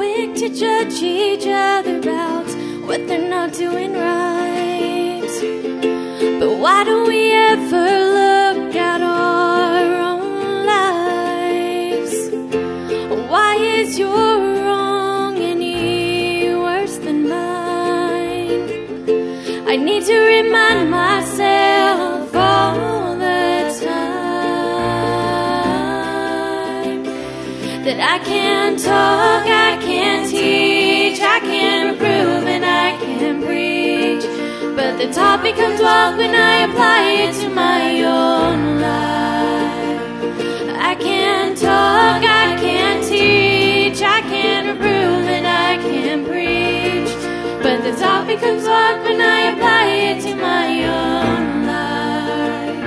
quick to judge each other about what they're not doing right. But why don't we ever look at our own lives? Why is your wrong any worse than mine? I need to remind myself all the time that I can talk, I can teach, I can prove, and I can preach. But the talk becomes walk when I apply it to my own life. I can talk, I can teach, I can reprove, and I can preach. But the talk becomes walk when I apply it to my own life.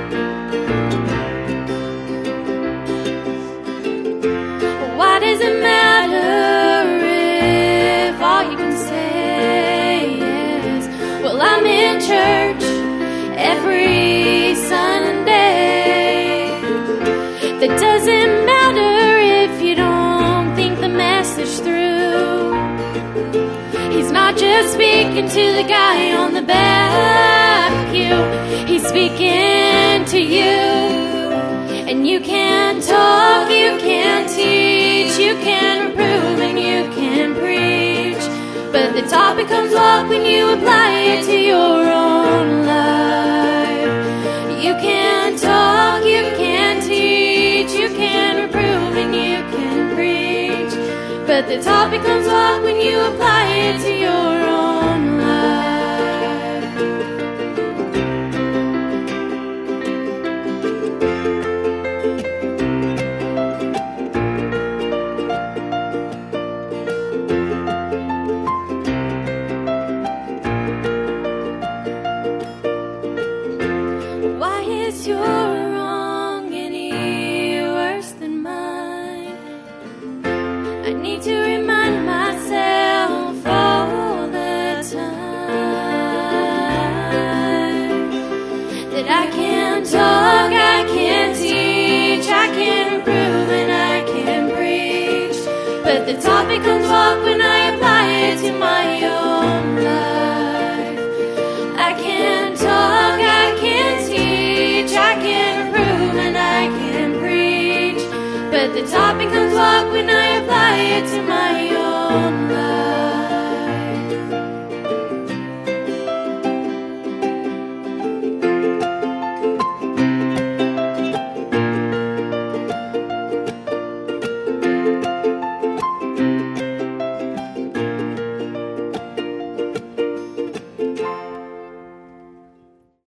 Why does it matter if all you can say is, well, I'm in church every Sunday? That doesn't matter if you don't think the message through. He's not just speaking to the guy on the back pew. He's speaking to you. And you can talk, you can teach, you can reprove, and you can preach. But the talk becomes walk when you apply it to your own life. You can talk, you can teach, you can reprove, and you can preach. But the talk becomes walk when you apply it to your own life. Why is your wrong any worse than mine? I need to remind myself all the time that I can talk, I can teach, I can reprove, and I can preach. But the talk becomes walk when I apply it to my own life. I can talk, I can teach, I can reprove, and I can preach. But the talk becomes walk when I apply it to my own life.